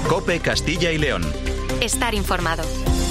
COPE Castilla y León. Estar informado.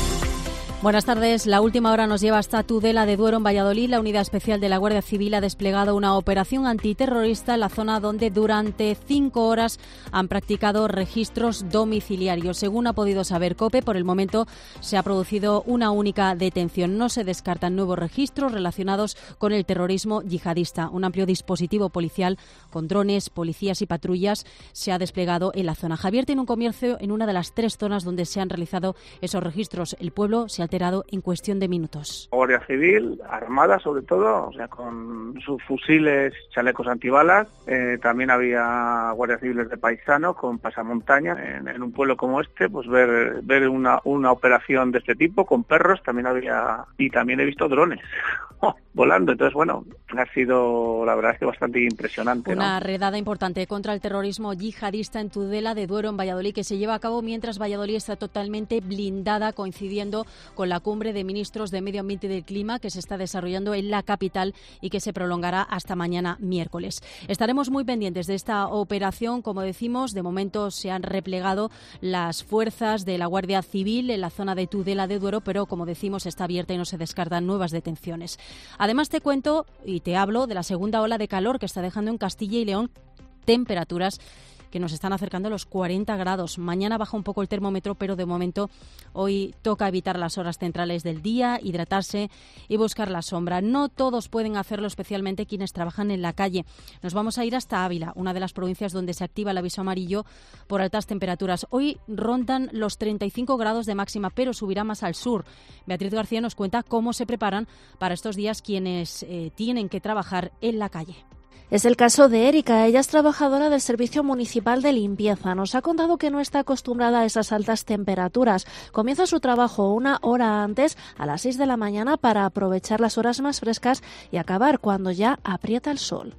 Buenas tardes. La última hora nos lleva hasta Tudela de Duero, en Valladolid. La Unidad Especial de la Guardia Civil ha desplegado una operación antiterrorista en la zona donde durante 5 horas han practicado registros domiciliarios. Según ha podido saber COPE, por el momento se ha producido una única detención. No se descartan nuevos registros relacionados con el terrorismo yihadista. Un amplio dispositivo policial con drones, policías y patrullas se ha desplegado en la zona. Javier tiene un comercio en una de las 3 zonas donde se han realizado esos registros. El pueblo se ha alterado en cuestión de minutos. Guardia Civil, armada sobre todo, o sea, con sus fusiles, chalecos antibalas. También había guardias civiles de paisano con pasamontaña. En un pueblo como este, pues ver una operación de este tipo con perros también había, y también he visto drones volando. Entonces, bueno, ha sido la verdad es que bastante impresionante, ¿no? Una redada importante contra el terrorismo yihadista en Tudela de Duero, en Valladolid, que se lleva a cabo mientras Valladolid está totalmente blindada, coincidiendo con la cumbre de ministros de Medio Ambiente y del Clima que se está desarrollando en la capital y que se prolongará hasta mañana miércoles. Estaremos muy pendientes de esta operación. Como decimos, de momento se han replegado las fuerzas de la Guardia Civil en la zona de Tudela de Duero, pero como decimos está abierta y no se descartan nuevas detenciones. Además te cuento y te hablo de la segunda ola de calor que está dejando en Castilla y León temperaturas que nos están acercando a los 40 grados. Mañana baja un poco el termómetro, pero de momento hoy toca evitar las horas centrales del día, hidratarse y buscar la sombra. No todos pueden hacerlo, especialmente quienes trabajan en la calle. Nos vamos a ir hasta Ávila, una de las provincias donde se activa el aviso amarillo por altas temperaturas. Hoy rondan los 35 grados de máxima, pero subirá más al sur. Beatriz García nos cuenta cómo se preparan para estos días quienes tienen que trabajar en la calle. Es el caso de Erika. Ella es trabajadora del Servicio Municipal de Limpieza. Nos ha contado que no está acostumbrada a esas altas temperaturas. Comienza su trabajo 1 hora antes, a las 6 de la mañana, para aprovechar las horas más frescas y acabar cuando ya aprieta el sol.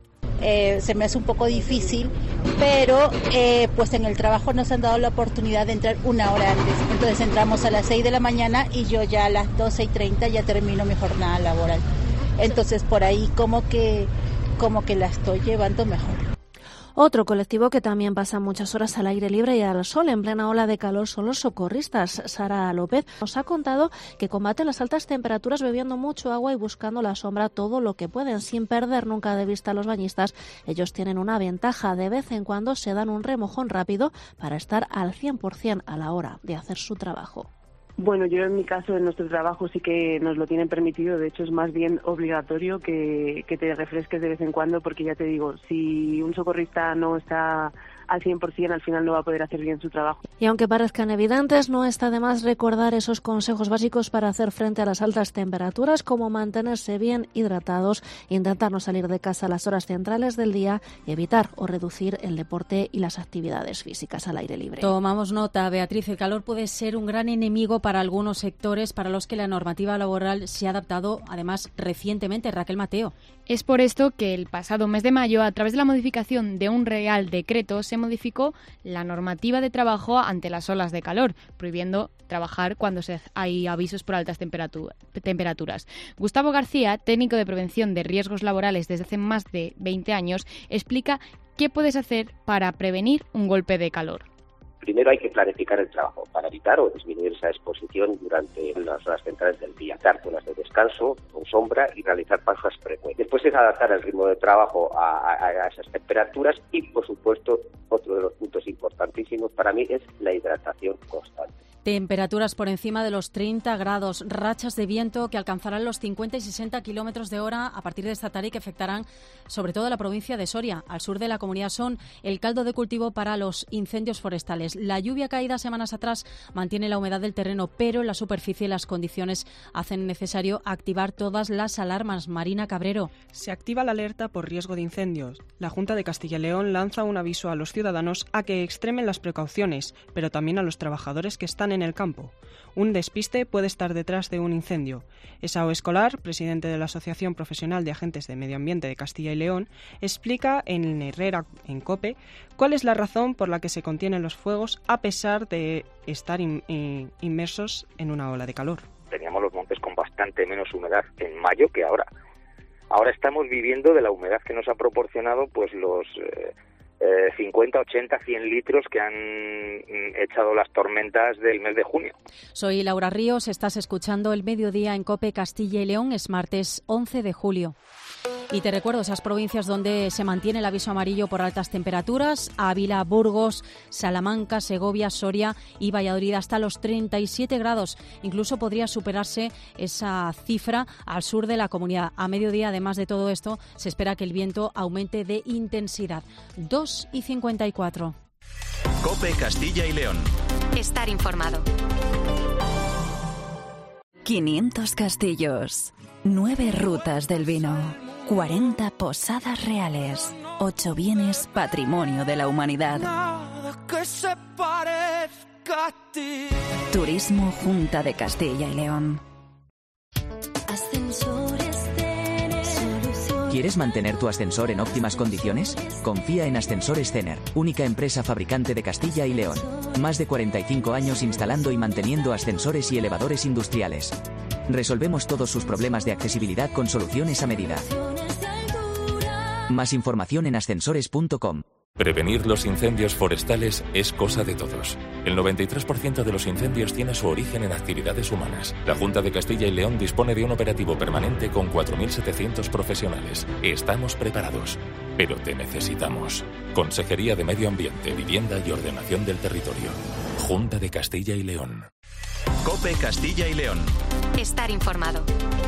Se me hace un poco difícil, pero pues en el trabajo nos han dado la oportunidad de entrar 1 hora antes. Entonces entramos a las 6 de la mañana y yo ya a las 12:30 ya termino mi jornada laboral. Entonces por ahí como que la estoy llevando mejor. Otro colectivo que también pasa muchas horas al aire libre y al sol en plena ola de calor son los socorristas. Sara López nos ha contado que combaten las altas temperaturas bebiendo mucho agua y buscando la sombra todo lo que pueden, sin perder nunca de vista a los bañistas. Ellos tienen una ventaja: de vez en cuando se dan un remojón rápido para estar al 100% a la hora de hacer su trabajo. Bueno, yo en mi caso, en nuestro trabajo sí que nos lo tienen permitido. De hecho, es más bien obligatorio que te refresques de vez en cuando, porque ya te digo, si un socorrista no está al 100%, al final no va a poder hacer bien su trabajo. Y aunque parezcan evidentes, no está de más recordar esos consejos básicos para hacer frente a las altas temperaturas, como mantenerse bien hidratados, intentar no salir de casa a las horas centrales del día y evitar o reducir el deporte y las actividades físicas al aire libre. Tomamos nota, Beatriz. El calor puede ser un gran enemigo para algunos sectores para los que la normativa laboral se ha adaptado, además, recientemente. Raquel Mateo. Es por esto que el pasado mes de mayo, a través de la modificación de un Real Decreto, se modificó la normativa de trabajo ante las olas de calor, prohibiendo trabajar cuando hay avisos por altas temperaturas. Gustavo García, técnico de prevención de riesgos laborales desde hace más de 20 años, explica qué puedes hacer para prevenir un golpe de calor. Primero hay que planificar el trabajo para evitar o disminuir esa exposición durante las horas centrales del día. Dar zonas de descanso, con sombra y realizar pausas frecuentes. Después es adaptar el ritmo de trabajo a esas temperaturas y, por supuesto, otro de los puntos importantísimos para mí es la hidratación constante. Temperaturas por encima de los 30 grados, rachas de viento que alcanzarán los 50 y 60 kilómetros de hora a partir de esta tarde y que afectarán sobre todo a la provincia de Soria. Al sur de la comunidad son el caldo de cultivo para los incendios forestales. La lluvia caída semanas atrás mantiene la humedad del terreno, pero en la superficie las condiciones hacen necesario activar todas las alarmas. Marina Cabrero. Se activa la alerta por riesgo de incendios. La Junta de Castilla y León lanza un aviso a los ciudadanos a que extremen las precauciones, pero también a los trabajadores que están en el campo. Un despiste puede estar detrás de un incendio. Esao Escolar, presidente de la Asociación Profesional de Agentes de Medio Ambiente de Castilla y León, explica en Herrera, en COPE, cuál es la razón por la que se contienen los fuegos a pesar de estar inmersos en una ola de calor. Teníamos los montes con bastante menos humedad en mayo que ahora. Ahora estamos viviendo de la humedad que nos ha proporcionado pues los 50, 80, 100 litros que han echado las tormentas del mes de junio. Soy Laura Ríos, estás escuchando El Mediodía en COPE Castilla y León. Es martes 11 de julio. Y te recuerdo esas provincias donde se mantiene el aviso amarillo por altas temperaturas: Ávila, Burgos, Salamanca, Segovia, Soria y Valladolid, hasta los 37 grados. Incluso podría superarse esa cifra al sur de la comunidad. A mediodía, además de todo esto, se espera que el viento aumente de intensidad. 2:54. COPE Castilla y León. Estar informado. 500 castillos, 9 rutas del vino, 40 posadas reales, 8 bienes patrimonio de la humanidad. Turismo Junta de Castilla y León. ¿Quieres mantener tu ascensor en óptimas condiciones? Confía en Ascensores Cener, única empresa fabricante de Castilla y León. Más de 45 años instalando y manteniendo ascensores y elevadores industriales. Resolvemos todos sus problemas de accesibilidad con soluciones a medida. Más información en ascensores.com. Prevenir los incendios forestales es cosa de todos. El 93% de los incendios tiene su origen en actividades humanas. La Junta de Castilla y León dispone de un operativo permanente con 4.700 profesionales. Estamos preparados, pero te necesitamos. Consejería de Medio Ambiente, Vivienda y Ordenación del Territorio. Junta de Castilla y León. COPE Castilla y León. Estar informado.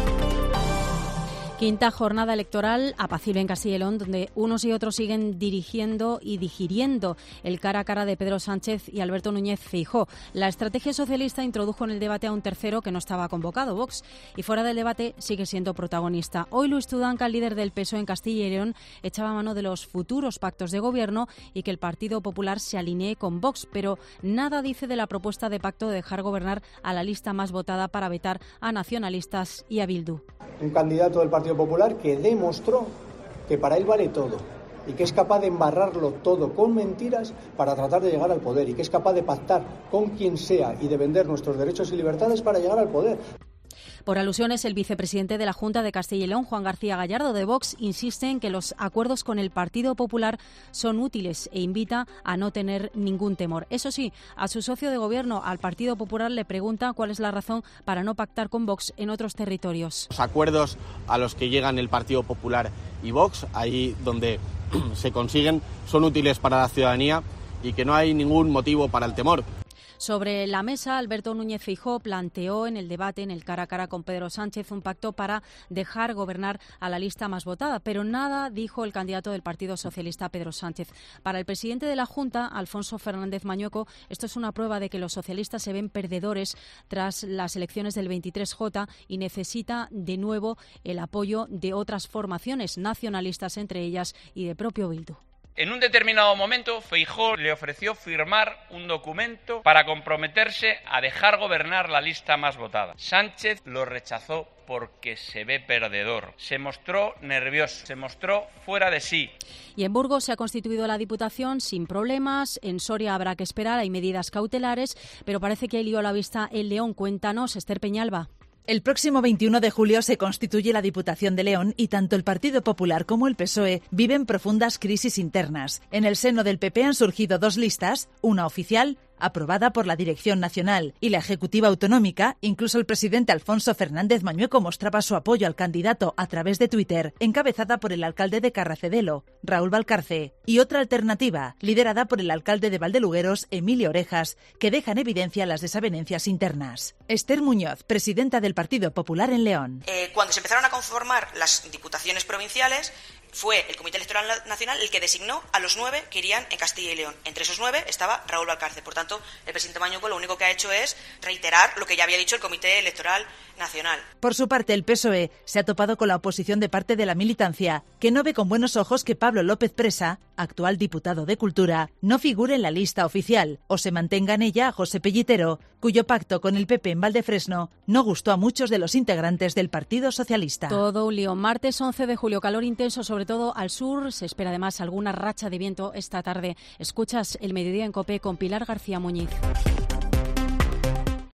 Quinta jornada electoral apacible en Castilla y León, donde unos y otros siguen dirigiendo y digiriendo el cara a cara de Pedro Sánchez y Alberto Núñez Feijóo. La estrategia socialista introdujo en el debate a un tercero que no estaba convocado, Vox, y fuera del debate sigue siendo protagonista. Hoy Luis Tudanca, el líder del PSOE en Castilla y León, echaba mano de los futuros pactos de gobierno y que el Partido Popular se alinee con Vox, pero nada dice de la propuesta de pacto de dejar gobernar a la lista más votada para vetar a nacionalistas y a Bildu. Un candidato del Partido Popular que demostró que para él vale todo y que es capaz de embarrarlo todo con mentiras para tratar de llegar al poder y que es capaz de pactar con quien sea y de vender nuestros derechos y libertades para llegar al poder. Por alusiones, el vicepresidente de la Junta de Castilla y León, Juan García Gallardo, de Vox, insiste en que los acuerdos con el Partido Popular son útiles e invita a no tener ningún temor. Eso sí, a su socio de gobierno, al Partido Popular, le pregunta cuál es la razón para no pactar con Vox en otros territorios. Los acuerdos a los que llegan el Partido Popular y Vox, ahí donde se consiguen, son útiles para la ciudadanía y que no hay ningún motivo para el temor. Sobre la mesa, Alberto Núñez Feijóo planteó en el debate, en el cara a cara con Pedro Sánchez, un pacto para dejar gobernar a la lista más votada, pero nada dijo el candidato del Partido Socialista, Pedro Sánchez. Para el presidente de la Junta, Alfonso Fernández Mañueco, esto es una prueba de que los socialistas se ven perdedores tras las elecciones del 23J y necesita de nuevo el apoyo de otras formaciones nacionalistas, entre ellas y de propio Bildu. En un determinado momento, Feijóo le ofreció firmar un documento para comprometerse a dejar gobernar la lista más votada. Sánchez lo rechazó porque se ve perdedor. Se mostró nervioso, se mostró fuera de sí. Y en Burgos se ha constituido la Diputación sin problemas. En Soria habrá que esperar, hay medidas cautelares, pero parece que hay lío a la vista en León. Cuéntanos, Esther Peñalba. El próximo 21 de julio se constituye la Diputación de León y tanto el Partido Popular como el PSOE viven profundas crisis internas. En el seno del PP han surgido dos listas, una oficial, aprobada por la Dirección Nacional, y la Ejecutiva Autonómica. Incluso el presidente Alfonso Fernández Mañueco mostraba su apoyo al candidato a través de Twitter, encabezada por el alcalde de Carracedelo, Raúl Valcarce, y otra alternativa, liderada por el alcalde de Valdelugueros, Emilio Orejas, que deja en evidencia las desavenencias internas. Esther Muñoz, presidenta del Partido Popular en León. Cuando se empezaron a conformar las diputaciones provinciales, fue el Comité Electoral Nacional el que designó a los 9 que irían en Castilla y León. Entre esos 9 estaba Raúl Valcarce. Por tanto, el presidente Mañueco lo único que ha hecho es reiterar lo que ya había dicho el Comité Electoral Nacional. Por su parte, el PSOE se ha topado con la oposición de parte de la militancia, que no ve con buenos ojos que Pablo López Presa, actual diputado de Cultura, no figure en la lista oficial o se mantenga en ella a José Pellitero, cuyo pacto con el PP en Valdefresno no gustó a muchos de los integrantes del Partido Socialista. Todo un lío. Martes 11 de julio, calor intenso sobre todo al sur. Se espera además alguna racha de viento esta tarde. Escuchas El Mediodía en COPE con Pilar García Muñiz.